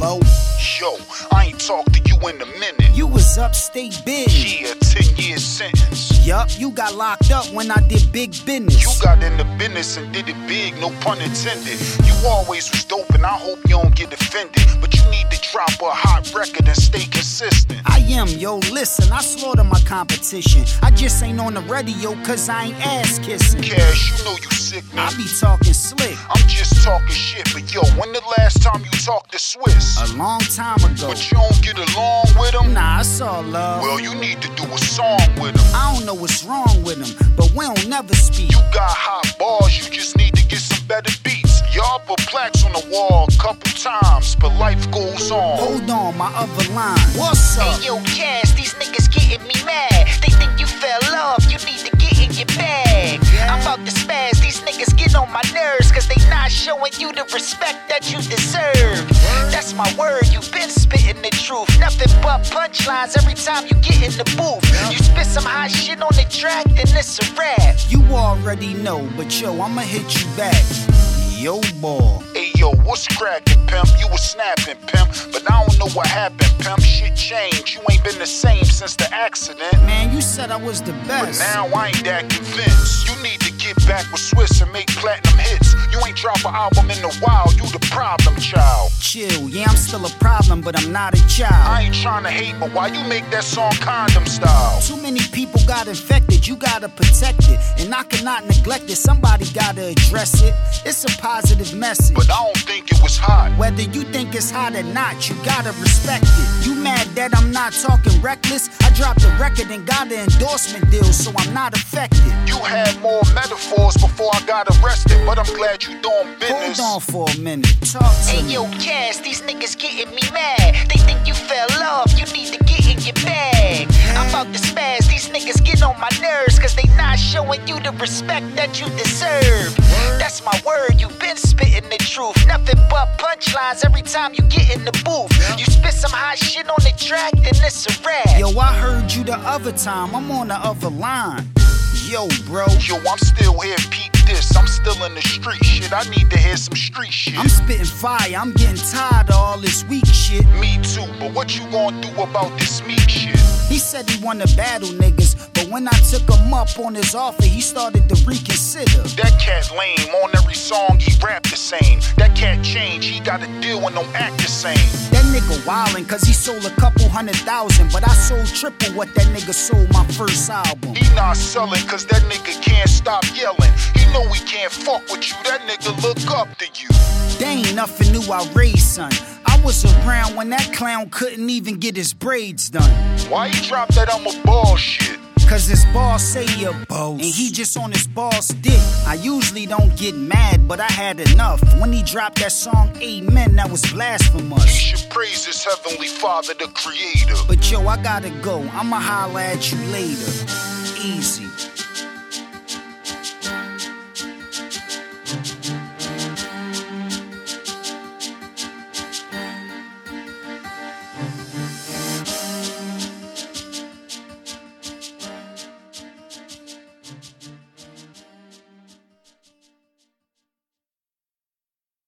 Hello? Yo, I ain't talked to you in a minute. You was upstate big. Yeah, 10-year sentence. Yup, you got locked up when I did big business. You got in the business and did it big, no pun intended. You always was dope and I hope you don't get offended. But you need to drop a hot record and stay consistent. I am, yo, listen, I slaughter my competition. I just ain't on the radio cause I ain't ass kissing. Cash, you know you sick, man. I be talking slick. I'm just talking shit, but yo, when the last time you talked to Swiss? A long time ago. But you don't get along with him? Nah, it's all love. Well, you need to do a song with him. I don't know what's wrong with him, but we don't never speak. You got hot bars, you just need to get some better beats. Y'all put plaques on the wall a couple times, but life goes on. Hold on, my other line. What's up? Hey, yo, Cash, these niggas getting me mad. They think you fell off, you need to get in your bag. I'm about to spaz, these niggas get on my nerves, cause they not showing you the respect that you deserve. That's my word, you been spitting the truth. Nothing but punchlines every time you get in the booth. You spit some hot shit on the track, then it's a rap. You already know, but yo, I'ma hit you back. Yo, boy. Hey yo, what's crackin', pimp? You was snapping, pimp, but I don't know what happened, pimp. Shit changed, you ain't been the same since the accident. Man, you said I was the But best. now I ain't that convinced. You need to get back with Swiss and make platinum hits. You ain't drop an album in a while, you the problem child. Chill, yeah, I'm still a problem, but I'm not a child. I ain't tryna hate, but why you make that song condom style? Too many people got infected, you gotta protect it. And I cannot neglect it, somebody gotta address it. It's a positive message. But I don't think it was hot. Whether you think it's hot or not, you gotta respect it. You mad that I'm not talking reckless? I dropped a record and got an endorsement deal, so I'm not affected. You had more metaphors before I got arrested, but I'm glad you doing business. Hold on for a minute, talk to Hey, me. yo, Cash, these niggas getting me mad. They think you fell off, you need to get in your bag. I'm about to spaz, these niggas get on my nerves, cause they not showing you the respect that you deserve. That's my word, you been spitting the truth. Nothing but punchlines every time you get in the booth. You spit some hot shit on the track, then it's a rap. Yo, I heard you the other time, I'm on the other line. Yo, bro. Yo, I'm still here, peep this. I'm still in the street shit. I need to hear some street shit. I'm spitting fire, I'm getting tired of all this weak shit. Me too, but what you gonna do about this meat shit? He said he wanna battle niggas, but when I took him up on his offer, he started to reconsider. That cat lame, on every song he rap the same. That cat change, he got a deal and don't act the same. That nigga wildin' cause he sold a couple 100,000, but I sold triple what that nigga sold my first album. He not selling cause that nigga can't stop yelling. He know he can't fuck with you, that nigga look up to you. They ain't nothing new, I raised, son. I was around when that clown couldn't even get his braids done. Why you drop that I'm a ball shit? Cause his boss say you're boss, and he just on his boss dick. I usually don't get mad, but I had enough. When he dropped that song, Amen, that was He blasphemous. should praise his heavenly father, the creator. But yo, I gotta go, I'ma holla at you later. Easy.